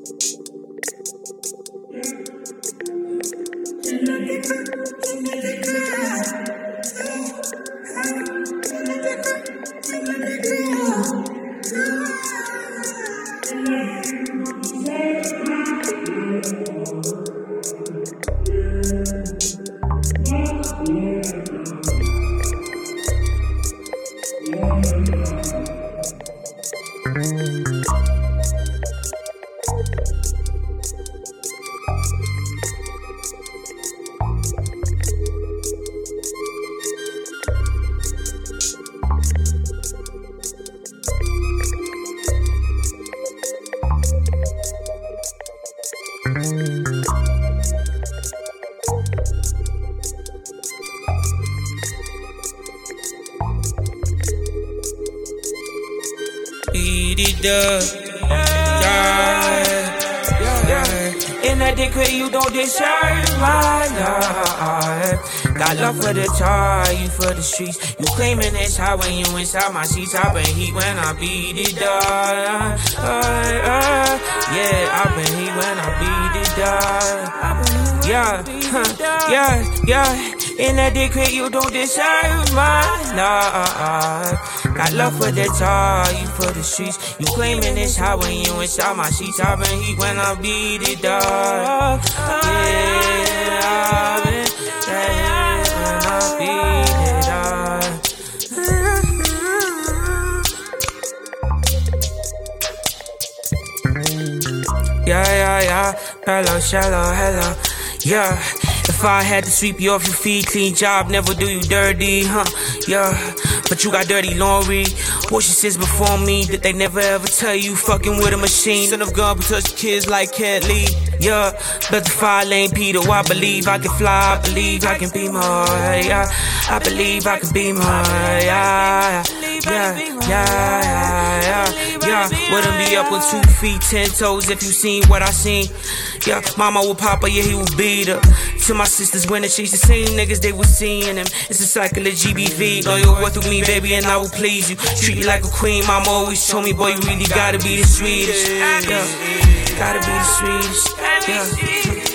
Beat it up, yeah. In that dick crazy, you don't deserve my love. Got love for the tar, you for the streets. You claiming it's hot when you inside my seats. I been heat when I beat it up. Yeah, I been heat when I beat it up. Yeah. In that dick crazy, you don't deserve my love. Got love for the tar, you for the streets. You claiming it's hot when you inside my seats. I been heat when I beat it up. Yeah, I been when I beat it up. Yeah. Hello. Yeah. If I had to sweep you off your feet, clean job, never do you dirty, yeah. But you got dirty laundry. Abortions before me that they never ever tell you fucking with a machine. Son of gun, but touch kids like Cat Lee. Yeah, but the 5-lane Peter. I believe I can fly, I believe I can be more. Yeah, I believe I can be more. Yeah. Wouldn't be up on 2 feet, 10 toes if you seen what I seen. Yeah, mama with papa, yeah, he would beat her. To my sisters when she's the same niggas, they was seeing them. It's a cycle of GBV. All your worth with me, baby, and I will please you. Treat you like a queen, mama always told me, boy, you really gotta be the sweetest. Yeah, gotta be the sweetest. Yeah.